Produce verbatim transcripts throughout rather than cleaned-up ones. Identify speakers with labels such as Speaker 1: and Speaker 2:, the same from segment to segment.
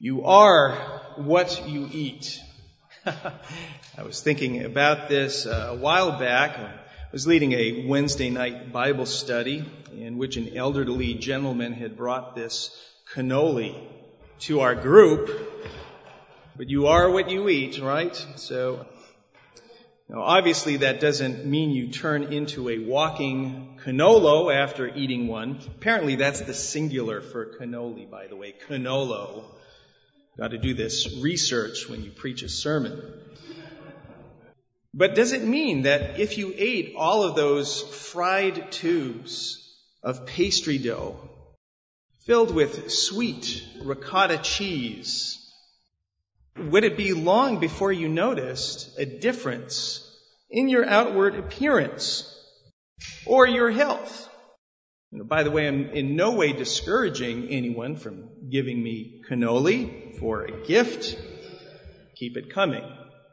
Speaker 1: You are what you eat. I was thinking about this uh, a while back. I was leading a Wednesday night Bible study in which an elderly gentleman had brought this cannoli to our group. But you are what you eat, right? So, now obviously that doesn't mean you turn into a walking cannolo after eating one. Apparently that's the singular for cannoli, by the way. Cannolo. Got to do this research when you preach a sermon. But does it mean that if you ate all of those fried tubes of pastry dough filled with sweet ricotta cheese, would it be long before you noticed a difference in your outward appearance or your health? You know, by the way, I'm in no way discouraging anyone from giving me cannoli for a gift. Keep it coming.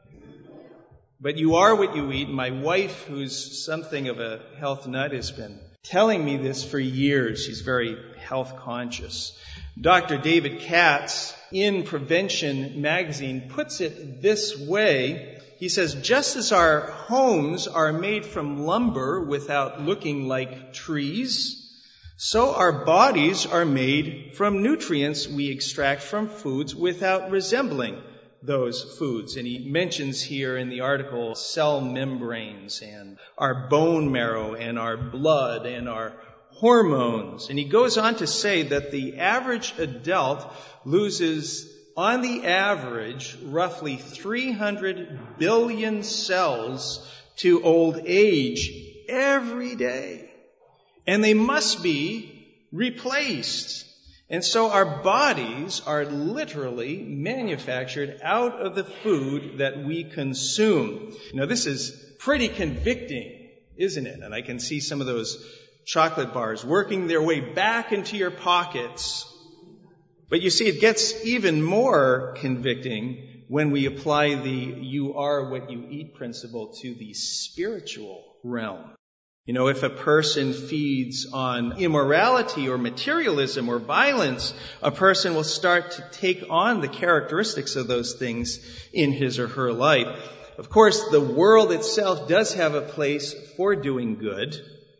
Speaker 1: But you are what you eat. My wife, who's something of a health nut, has been telling me this for years. She's very health conscious. Doctor David Katz in Prevention magazine puts it this way. He says, just as our homes are made from lumber without looking like trees, so our bodies are made from nutrients we extract from foods without resembling those foods. And he mentions here in the article cell membranes and our bone marrow and our blood and our hormones. And he goes on to say that the average adult loses, on the average, roughly three hundred billion cells to old age every day. And they must be replaced. And so our bodies are literally manufactured out of the food that we consume. Now, this is pretty convicting, isn't it? And I can see some of those chocolate bars working their way back into your pockets. But you see, it gets even more convicting when we apply the you are what you eat principle to the spiritual realm. You know, if a person feeds on immorality or materialism or violence, a person will start to take on the characteristics of those things in his or her life. Of course, the world itself does have a place for doing good,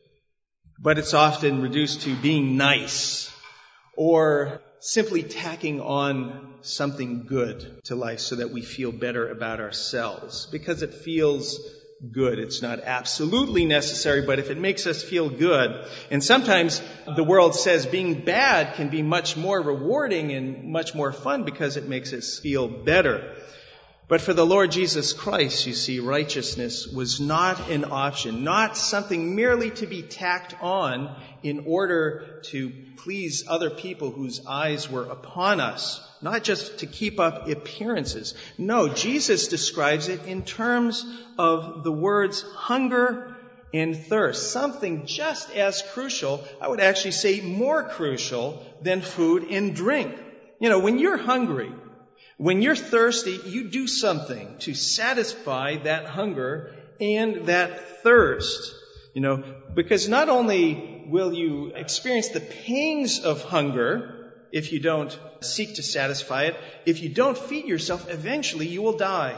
Speaker 1: but it's often reduced to being nice or simply tacking on something good to life so that we feel better about ourselves because it feels good. It's not absolutely necessary, but if it makes us feel good. And sometimes the world says being bad can be much more rewarding and much more fun because it makes us feel better. But for the Lord Jesus Christ, you see, righteousness was not an option, not something merely to be tacked on in order to please other people whose eyes were upon us, not just to keep up appearances. No, Jesus describes it in terms of the words hunger and thirst, something just as crucial, I would actually say more crucial than food and drink. You know, when you're hungry, when you're thirsty, you do something to satisfy that hunger and that thirst. You know, because not only will you experience the pangs of hunger if you don't seek to satisfy it, if you don't feed yourself, eventually you will die.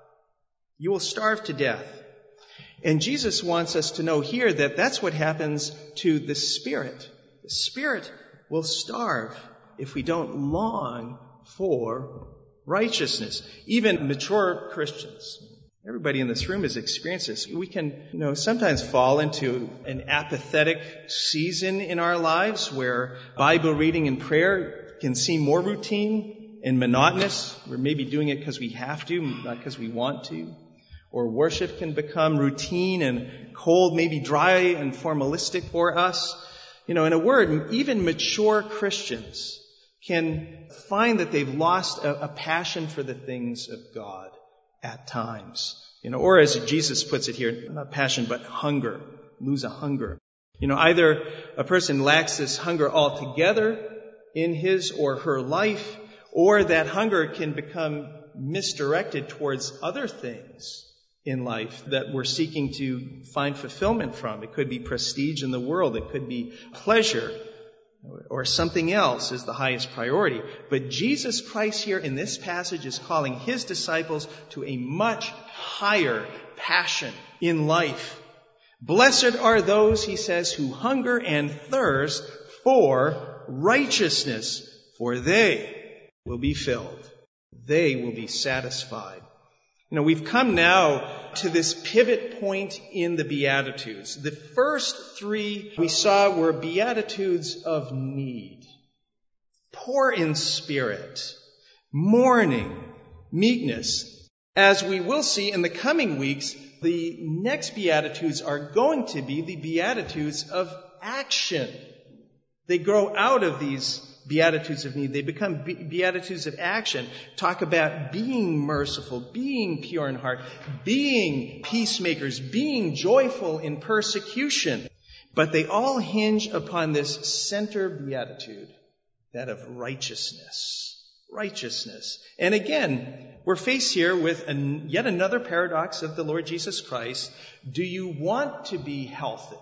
Speaker 1: You will starve to death. And Jesus wants us to know here that that's what happens to the spirit. The spirit will starve if we don't long for righteousness. Even mature Christians, everybody in this room has experienced this. We can, you know, sometimes fall into an apathetic season in our lives where Bible reading and prayer can seem more routine and monotonous. We're maybe doing it because we have to, not because we want to. Or worship can become routine and cold, maybe dry and formalistic for us. You know, in a word, even mature Christians can find that they've lost a, a passion for the things of God at times. You know, or as Jesus puts it here, not passion, but hunger. Lose a hunger. You know, either a person lacks this hunger altogether in his or her life, or that hunger can become misdirected towards other things in life that we're seeking to find fulfillment from. It could be prestige in the world. It could be pleasure. or something else is the highest priority. But Jesus Christ here in this passage is calling his disciples to a much higher passion in life. Blessed are those, he says, who hunger and thirst for righteousness, for they will be filled. They will be satisfied. You know, we've come now to this pivot point in the Beatitudes. The first three we saw were Beatitudes of need. Poor in spirit, mourning, meekness. As we will see in the coming weeks, the next Beatitudes are going to be the Beatitudes of action. They grow out of these Beatitudes of need. They become be- Beatitudes of action. Talk about being merciful, being pure in heart, being peacemakers, being joyful in persecution. But they all hinge upon this center beatitude, that of righteousness. Righteousness. And again, we're faced here with an, yet another paradox of the Lord Jesus Christ. Do you want to be healthy?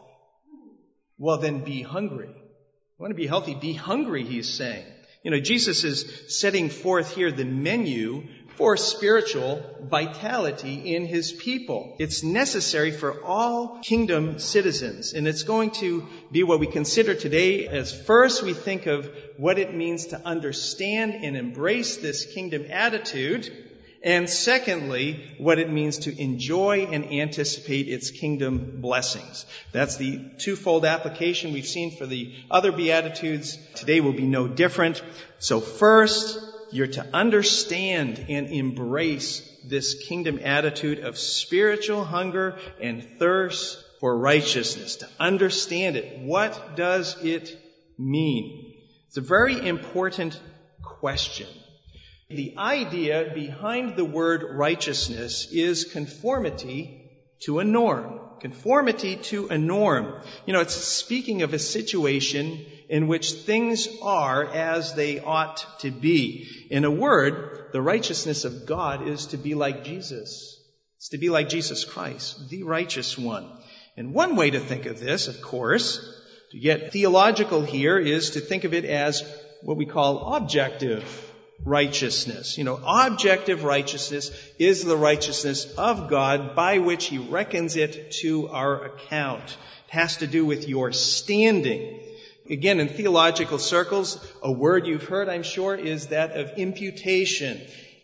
Speaker 1: Well, then be hungry. You want to be healthy? Be hungry, he's saying. You know, Jesus is setting forth here the menu for spiritual vitality in his people. It's necessary for all kingdom citizens. And it's going to be what we consider today as first we think of what it means to understand and embrace this kingdom attitude. And secondly, what it means to enjoy and anticipate its kingdom blessings. That's the twofold application we've seen for the other Beatitudes. Today will be no different. So first, you're to understand and embrace this kingdom attitude of spiritual hunger and thirst for righteousness. To understand it. What does it mean? It's a very important question. The idea behind the word righteousness is conformity to a norm. Conformity to a norm. You know, it's speaking of a situation in which things are as they ought to be. In a word, the righteousness of God is to be like Jesus. It's to be like Jesus Christ, the righteous one. And one way to think of this, of course, to get theological here, is to think of it as what we call objective righteousness. You know, objective righteousness is the righteousness of God by which he reckons it to our account. It has to do with your standing. Again, in theological circles, a word you've heard, I'm sure, is that of imputation.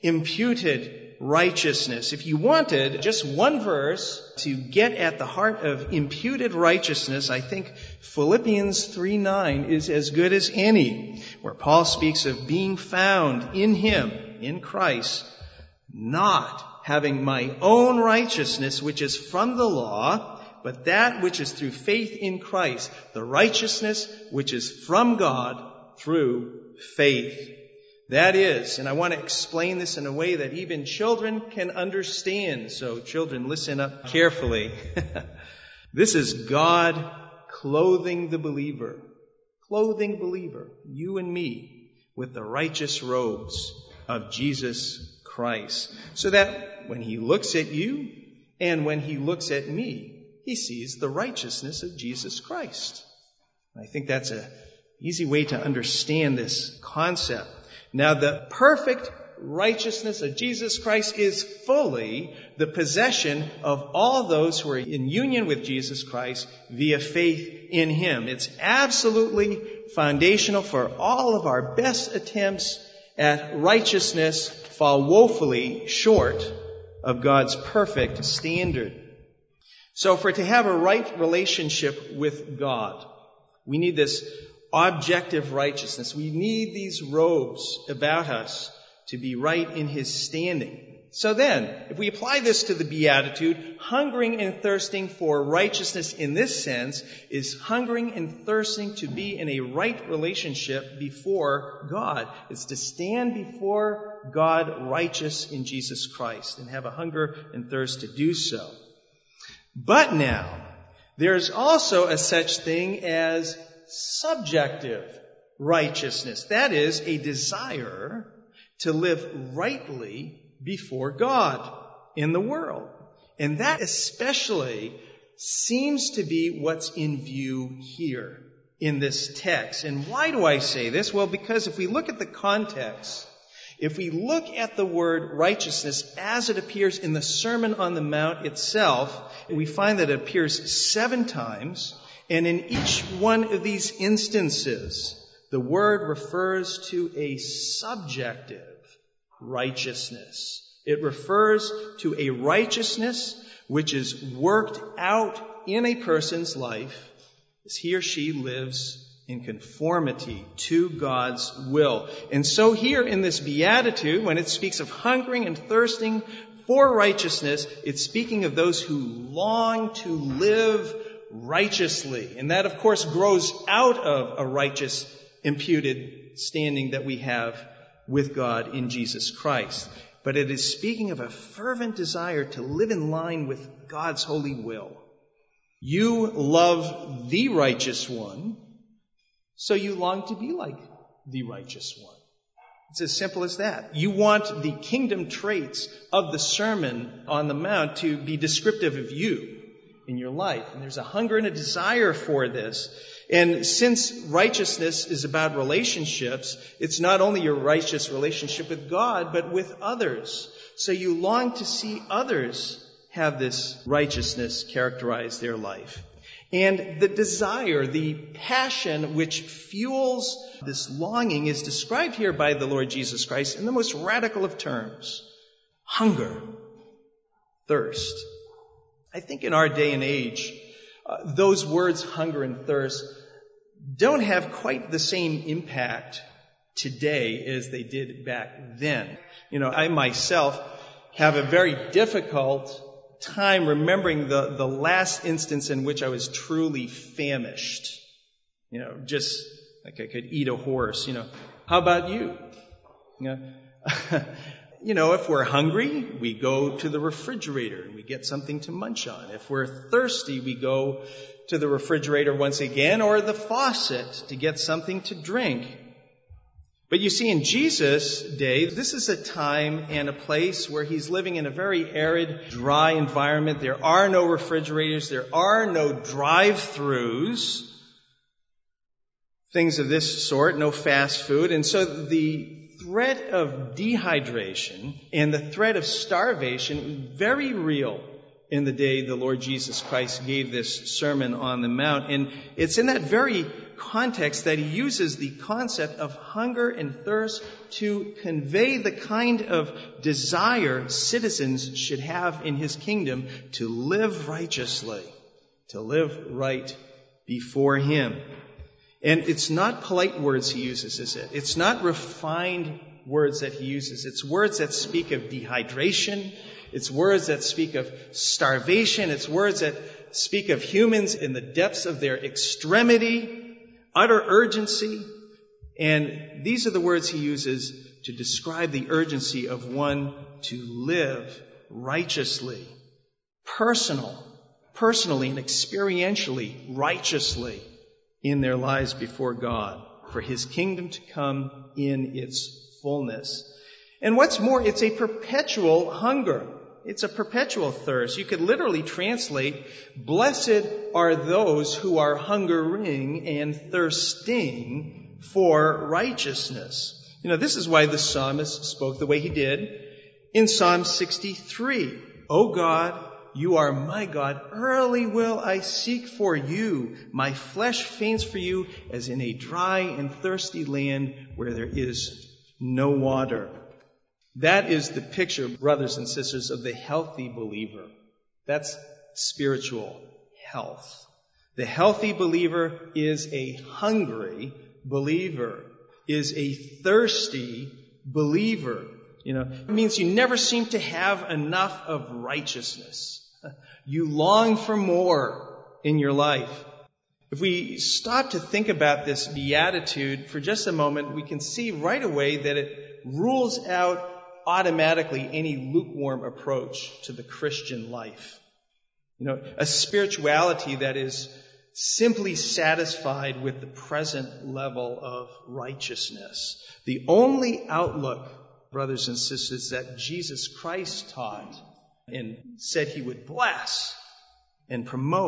Speaker 1: Imputed righteousness. If you wanted just one verse to get at the heart of imputed righteousness, I think Philippians three nine is as good as any, where Paul speaks of being found in him, in Christ, not having my own righteousness, which is from the law, but that which is through faith in Christ, the righteousness which is from God through faith. That is, and I want to explain this in a way that even children can understand. So children, listen up carefully. This is God clothing the believer, clothing believer, you and me, with the righteous robes of Jesus Christ. So that when he looks at you and when he looks at me, he sees the righteousness of Jesus Christ. I think that's an easy way to understand this concept. Now, the perfect righteousness of Jesus Christ is fully the possession of all those who are in union with Jesus Christ via faith in him. It's absolutely foundational for all of our best attempts at righteousness fall woefully short of God's perfect standard. So for to have a right relationship with God, we need this objective righteousness. We need these robes about us to be right in his standing. So then, if we apply this to the Beatitude, hungering and thirsting for righteousness in this sense is hungering and thirsting to be in a right relationship before God. It's to stand before God righteous in Jesus Christ and have a hunger and thirst to do so. But now, there's also a such thing as subjective righteousness. That is, a desire to live rightly before God in the world. And that especially seems to be what's in view here in this text. And why do I say this? Well, because if we look at the context, if we look at the word righteousness as it appears in the Sermon on the Mount itself, we find that it appears seven times, and in each one of these instances, the word refers to a subjective righteousness. It refers to a righteousness which is worked out in a person's life as he or she lives in conformity to God's will. And so here in this beatitude, when it speaks of hungering and thirsting for righteousness, it's speaking of those who long to live righteously. And that, of course, grows out of a righteous imputed standing that we have with God in Jesus Christ. But it is speaking of a fervent desire to live in line with God's holy will. You love the righteous one, so you long to be like the righteous one. It's as simple as that. You want the kingdom traits of the Sermon on the Mount to be descriptive of you in your life. And there's a hunger and a desire for this. And since righteousness is about relationships, it's not only your righteous relationship with God, but with others. So you long to see others have this righteousness characterize their life. And the desire, the passion which fuels this longing is described here by the Lord Jesus Christ in the most radical of terms. Hunger, thirst. I think in our day and age, uh, those words, hunger and thirst, don't have quite the same impact today as they did back then. You know, I myself have a very difficult time remembering the, the last instance in which I was truly famished. You know, just like I could eat a horse, you know. How about you? You know, you know, if we're hungry, we go to the refrigerator and we get something to munch on. If we're thirsty, we go to the refrigerator once again or the faucet to get something to drink. But you see, in Jesus' day, this is a time and a place where he's living in a very arid, dry environment. There are no refrigerators. There are no drive-thrus, things of this sort, no fast food. And so the threat of dehydration and the threat of starvation, very real in the day the Lord Jesus Christ gave this Sermon on the Mount. And it's in that very context that he uses the concept of hunger and thirst to convey the kind of desire citizens should have in his kingdom to live righteously, to live right before him. And it's not polite words he uses, is it? It's not refined words that he uses. It's words that speak of dehydration. It's words that speak of starvation. It's words that speak of humans in the depths of their extremity, utter urgency. And these are the words he uses to describe the urgency of one to live righteously, personal, personally and experientially righteously in their lives before God, for his kingdom to come in its fullness. And what's more, it's a perpetual hunger. It's a perpetual thirst. You could literally translate, blessed are those who are hungering and thirsting for righteousness. You know, this is why the psalmist spoke the way he did in Psalm sixty-three. O God, you are my God. Early will I seek for you. My flesh faints for you as in a dry and thirsty land where there is no water. That is the picture, brothers and sisters, of the healthy believer. That's spiritual health. The healthy believer is a hungry believer, is a thirsty believer. You know, it means you never seem to have enough of righteousness. You long for more in your life. If we stop to think about this beatitude for just a moment, we can see right away that it rules out automatically any lukewarm approach to the Christian life. You know, a spirituality that is simply satisfied with the present level of righteousness. The only outlook, brothers and sisters, that Jesus Christ taught and said he would bless and promote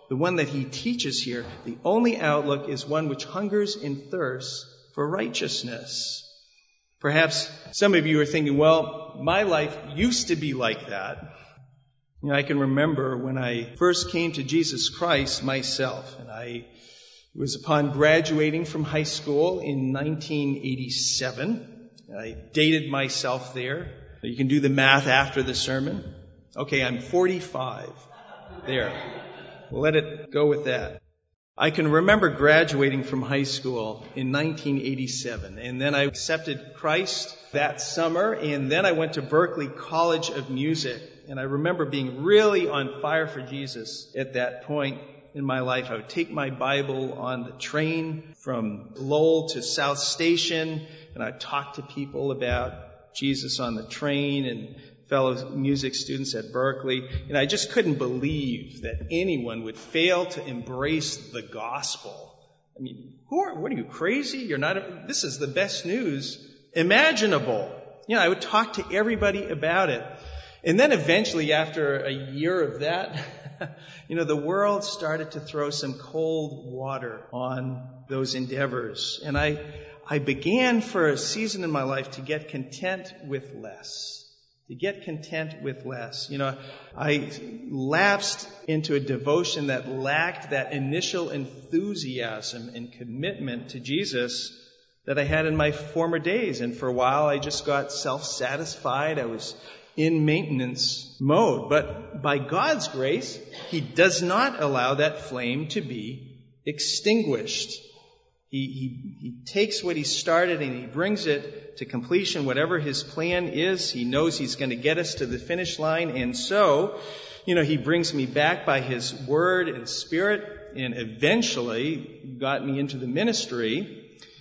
Speaker 1: the one that he teaches here, the only outlook is one which hungers and thirsts for righteousness. Perhaps some of you are thinking, well, my life used to be like that. You know, I can remember when I first came to Jesus Christ myself, and I it was upon graduating from high school in nineteen eighty-seven. I dated myself there. You can do the math after the sermon. Okay, I'm forty-five. There. We'll let it go with that. I can remember graduating from high school in nineteen eighty-seven, and then I accepted Christ that summer, and then I went to Berklee College of Music, and I remember being really on fire for Jesus at that point in my life. I would take my Bible on the train from Lowell to South Station, and I'd talk to people about Jesus on the train and fellow music students at Berklee, and I just couldn't believe that anyone would fail to embrace the gospel. I mean, who are, what are you, crazy? You're not, a, this is the best news imaginable. You know, I would talk to everybody about it. And then eventually, after a year of that, you know, the world started to throw some cold water on those endeavors. And I, I began for a season in my life to get content with less. To get content with less. You know, I lapsed into a devotion that lacked that initial enthusiasm and commitment to Jesus that I had in my former days. And for a while, I just got self-satisfied. I was in maintenance mode. But by God's grace, He does not allow that flame to be extinguished. He, he, he takes what He started and He brings it to completion. Whatever His plan is, He knows He's going to get us to the finish line. And so, you know, He brings me back by His Word and Spirit, and eventually got me into the ministry.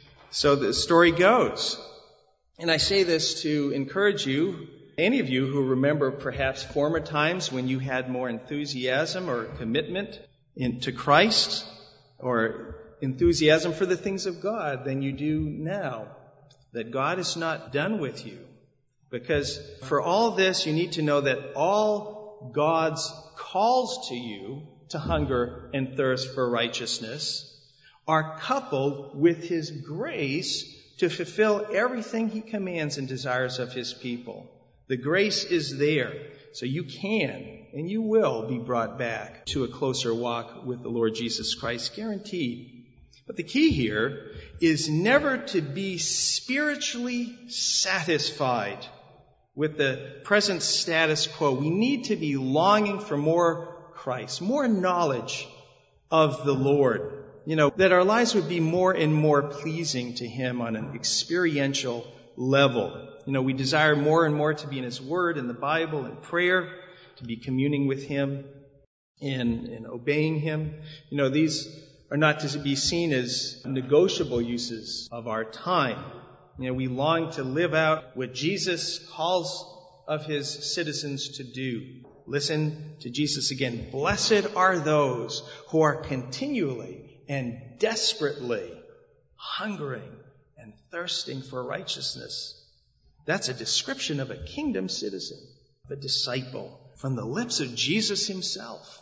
Speaker 1: So the story goes. And I say this to encourage you, any of you who remember perhaps former times when you had more enthusiasm or commitment into Christ, or enthusiasm for the things of God than you do now. That God is not done with you. Because for all this, you need to know that all God's calls to you to hunger and thirst for righteousness are coupled with His grace to fulfill everything He commands and desires of His people. The grace is there. So you can and you will be brought back to a closer walk with the Lord Jesus Christ, guaranteed. But the key here is never to be spiritually satisfied with the present status quo. We need to be longing for more Christ, more knowledge of the Lord. You know, that our lives would be more and more pleasing to Him on an experiential level. You know, we desire more and more to be in His Word, in the Bible, in prayer, to be communing with Him and, and obeying Him. You know, these are not to be seen as negotiable uses of our time. You know, we long to live out what Jesus calls of His citizens to do. Listen to Jesus again. Blessed are those who are continually and desperately hungering and thirsting for righteousness. That's a description of a kingdom citizen, of a disciple, from the lips of Jesus Himself.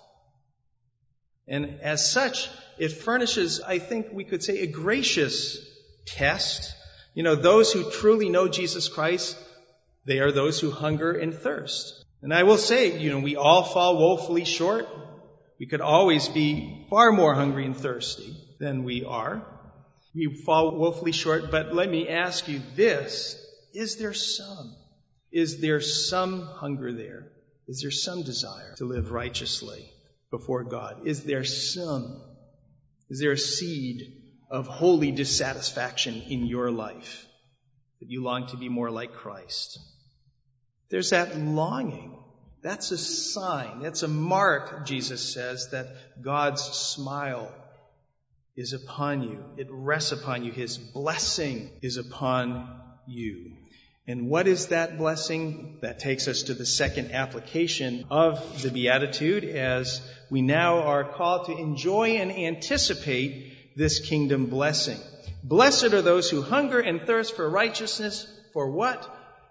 Speaker 1: And as such, it furnishes, I think we could say, a gracious test. You know, those who truly know Jesus Christ, they are those who hunger and thirst. And I will say, you know, we all fall woefully short. We could always be far more hungry and thirsty than we are. We fall woefully short, but let me ask you this. Is there some? Is there some hunger there? Is there some desire to live righteously before God? Is there some? Is there a seed of holy dissatisfaction in your life that you long to be more like Christ? There's that longing. That's a sign. That's a mark, Jesus says, that God's smile is upon you. It rests upon you. His blessing is upon you. And what is that blessing? That takes us to the second application of the Beatitude, as we now are called to enjoy and anticipate this kingdom blessing. Blessed are those who hunger and thirst for righteousness. For what?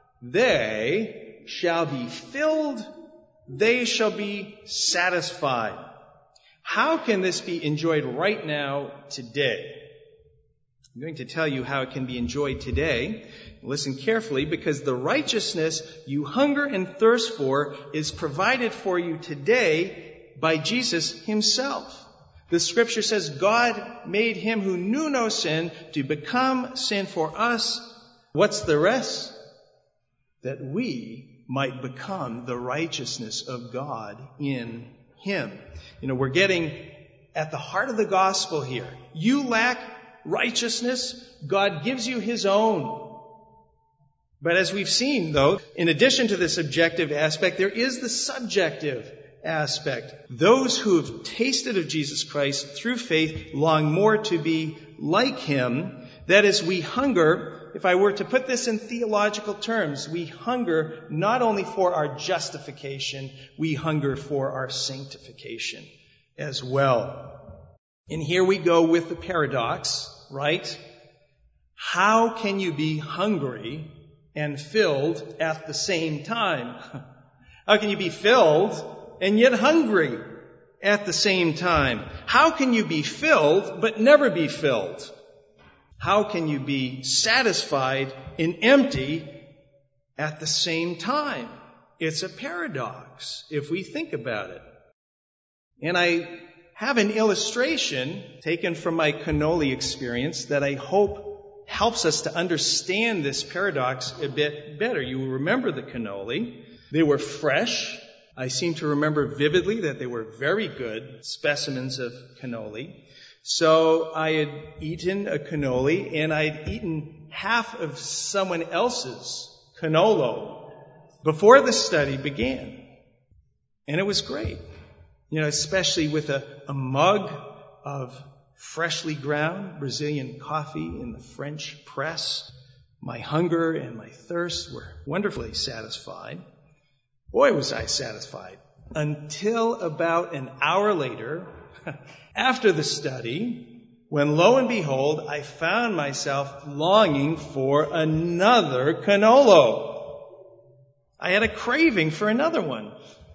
Speaker 1: They shall be filled. They shall be satisfied. how can this be enjoyed right now, today? I'm going to tell you how it can be enjoyed today. Listen carefully, because the righteousness you hunger and thirst for is provided for you today by Jesus himself. The scripture says God made him who knew no sin to become sin for us. What's the rest? That we might become the righteousness of God in him. You know, we're getting at the heart of the gospel here. You lack righteousness, God gives you his own. But as we've seen, though, in addition to this objective aspect, there is the subjective aspect. Those who have tasted of Jesus Christ through faith long more to be like him. That is, we hunger, if I were to put this in theological terms, we hunger not only for our justification, we hunger for our sanctification as well. And here we go with the paradox, right? How can you be hungry and filled at the same time? How can you be filled and yet hungry at the same time? How can you be filled but never be filled? How can you be satisfied and empty at the same time? It's a paradox if we think about it. And I have an illustration taken from my cannoli experience that I hope helps us to understand this paradox a bit better. You will remember the cannoli. They were fresh. I seem to remember vividly that they were very good specimens of cannoli. So I had eaten a cannoli, and I'd eaten half of someone else's cannolo before the study began. And it was great. You know, especially with a, a mug of freshly ground Brazilian coffee in the French press. My hunger and my thirst were wonderfully satisfied. Boy, was I satisfied. Until about an hour later, after the study, when lo and behold, I found myself longing for another cannolo. I had a craving for another one.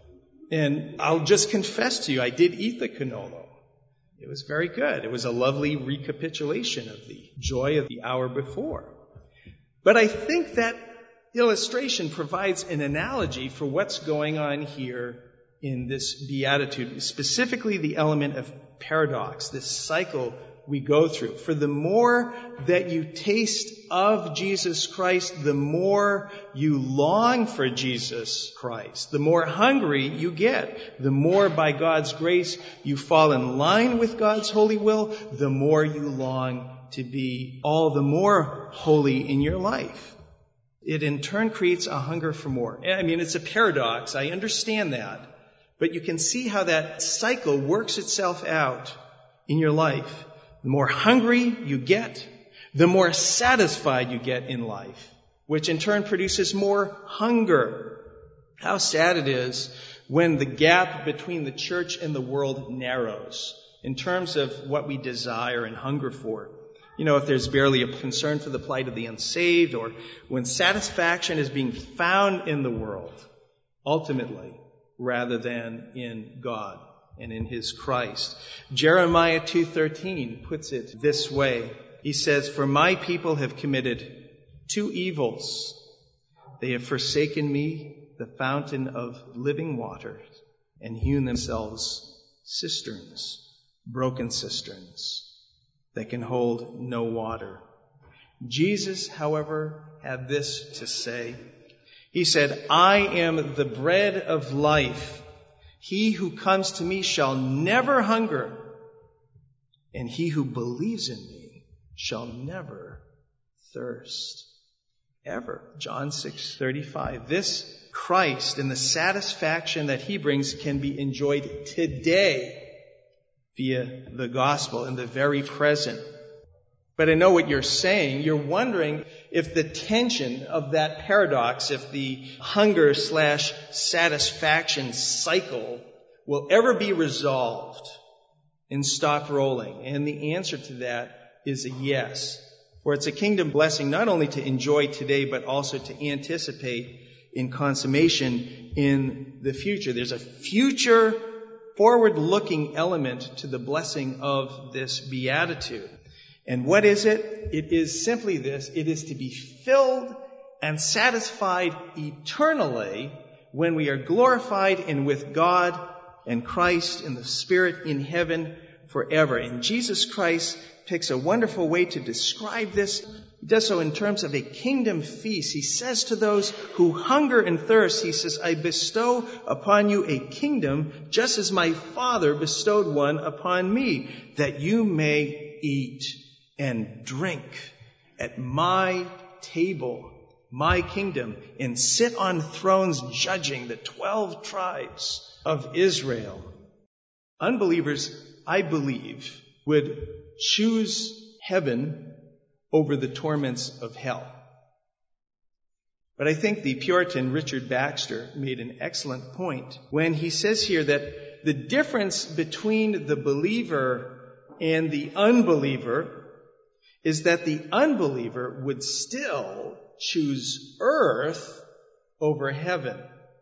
Speaker 1: And I'll just confess to you, I did eat the cannolo. It was very good. It was a lovely recapitulation of the joy of the hour before. But I think that illustration provides an analogy for what's going on here in this beatitude, specifically the element of paradox, this cycle we go through. For the more that you taste of Jesus Christ, the more you long for Jesus Christ. The more hungry you get. The more by God's grace you fall in line with God's holy will, the more you long to be all the more holy in your life. It in turn creates a hunger for more. I mean, it's a paradox. I understand that. But you can see how that cycle works itself out in your life. The more hungry you get, the more satisfied you get in life, which in turn produces more hunger. How sad it is when the gap between the church and the world narrows in terms of what we desire and hunger for. You know, if there's barely a concern for the plight of the unsaved, or when satisfaction is being found in the world, ultimately, rather than in God and in his Christ. Jeremiah two thirteen puts it this way. He says, "For my people have committed two evils. They have forsaken me, the fountain of living water, and hewn themselves cisterns, broken cisterns, that can hold no water." Jesus, however, had this to say. He said, "I am the bread of life. He who comes to me shall never hunger, and he who believes in me shall never thirst." Ever. John six thirty-five. This Christ and the satisfaction that he brings can be enjoyed today via the gospel in the very present. But I know what you're saying. You're wondering if the tension of that paradox, if the hunger slash satisfaction cycle will ever be resolved and stop rolling. And the answer to that is a yes. For it's a kingdom blessing not only to enjoy today, but also to anticipate in consummation in the future. There's a future forward-looking element to the blessing of this beatitude. And what is it? It is simply this. It is to be filled and satisfied eternally when we are glorified and with God and Christ and the Spirit in heaven forever. And Jesus Christ picks a wonderful way to describe this. He does so in terms of a kingdom feast. He says to those who hunger and thirst, he says, I bestow upon you a kingdom just as my Father bestowed one upon me, that you may eat and drink at my table, my kingdom, and sit on thrones judging the twelve tribes of Israel. Unbelievers, I believe, would choose heaven over the torments of hell. But I think the Puritan Richard Baxter made an excellent point when he says here that the difference between the believer and the unbeliever is that the unbeliever would still choose earth over heaven.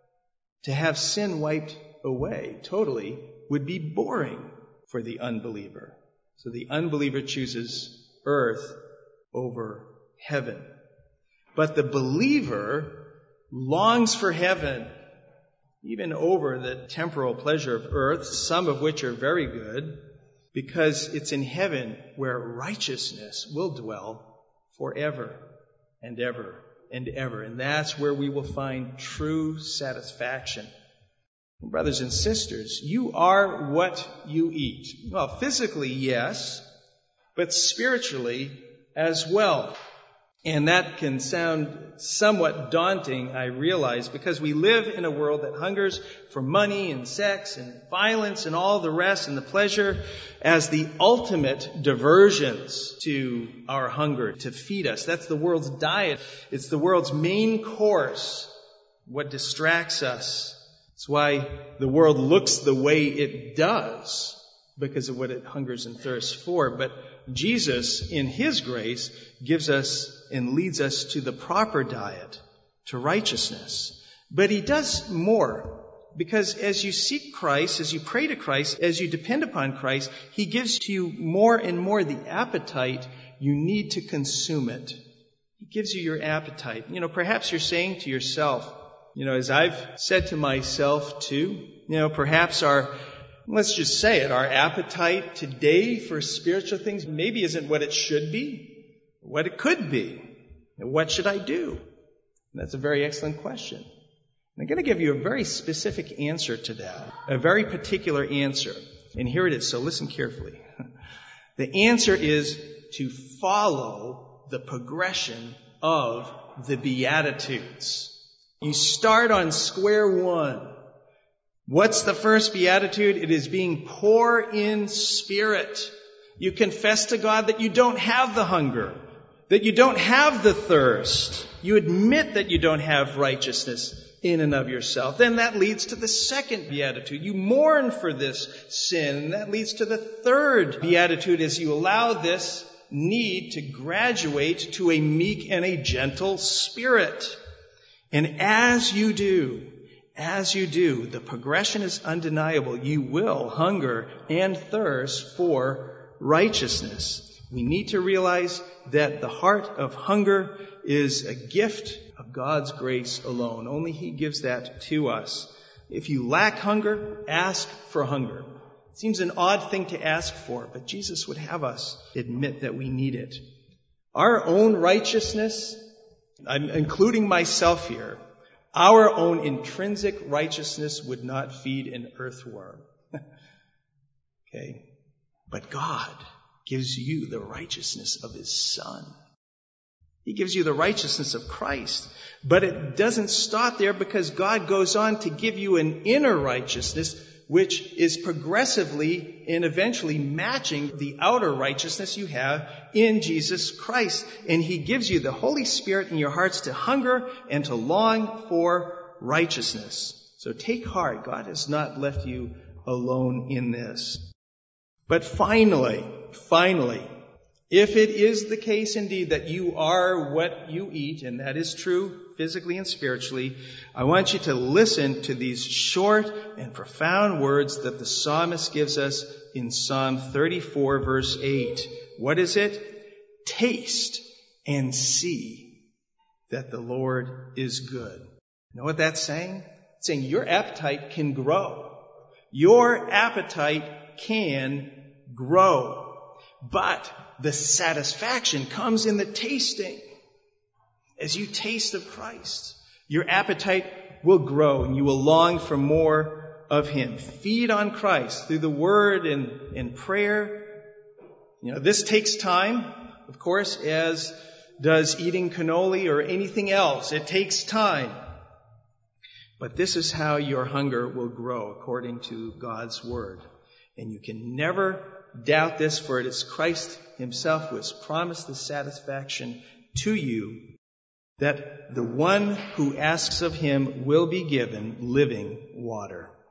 Speaker 1: To have sin wiped away totally would be boring for the unbeliever. So the unbeliever chooses earth over heaven. But the believer longs for heaven, even over the temporal pleasure of earth, some of which are very good, because it's in heaven where righteousness will dwell forever and ever and ever. And that's where we will find true satisfaction. Brothers and sisters, you are what you eat. Well, physically, yes, but spiritually as well. And that can sound somewhat daunting, I realize, because we live in a world that hungers for money and sex and violence and all the rest and the pleasure as the ultimate diversions to our hunger, to feed us. That's the world's diet. It's the world's main course, what distracts us. It's why the world looks the way it does, because of what it hungers and thirsts for. But Jesus, in His grace, gives us and leads us to the proper diet, to righteousness. But He does more, because as you seek Christ, as you pray to Christ, as you depend upon Christ, He gives to you more and more the appetite you need to consume it. He gives you your appetite. You know, perhaps you're saying to yourself, you know, as I've said to myself too, you know, perhaps our Let's just say it, our appetite today for spiritual things maybe isn't what it should be, what it could be. And what should I do? And that's a very excellent question. And I'm going to give you a very specific answer to that, a very particular answer. And here it is, so listen carefully. The answer is to follow the progression of the Beatitudes. You start on square one. What's the first beatitude? It is being poor in spirit. You confess to God that you don't have the hunger, that you don't have the thirst. You admit that you don't have righteousness in and of yourself. Then that leads to the second beatitude. You mourn for this sin. And that leads to the third beatitude as you allow this need to graduate to a meek and a gentle spirit. And as you do, As you do, the progression is undeniable. You will hunger and thirst for righteousness. We need to realize that the heart of hunger is a gift of God's grace alone. Only He gives that to us. If you lack hunger, ask for hunger. It seems an odd thing to ask for, but Jesus would have us admit that we need it. Our own righteousness, I'm including myself here, our own intrinsic righteousness would not feed an earthworm. Okay? But God gives you the righteousness of His Son. He gives you the righteousness of Christ. But it doesn't stop there, because God goes on to give you an inner righteousness which is progressively and eventually matching the outer righteousness you have in Jesus Christ. And He gives you the Holy Spirit in your hearts to hunger and to long for righteousness. So take heart. God has not left you alone in this. But finally, finally, If it is the case indeed that you are what you eat, and that is true physically and spiritually, I want you to listen to these short and profound words that the psalmist gives us in Psalm thirty-four, verse eight. What is it? Taste and see that the Lord is good. You know what that's saying? It's saying your appetite can grow. Your appetite can grow. But the satisfaction comes in the tasting. As you taste of Christ, your appetite will grow and you will long for more of Him. Feed on Christ through the Word and, and prayer. You know, this takes time, of course, as does eating cannoli or anything else. It takes time. But this is how your hunger will grow according to God's Word. And you can never doubt this, for it is Christ Himself who has promised the satisfaction to you, that the one who asks of Him will be given living water.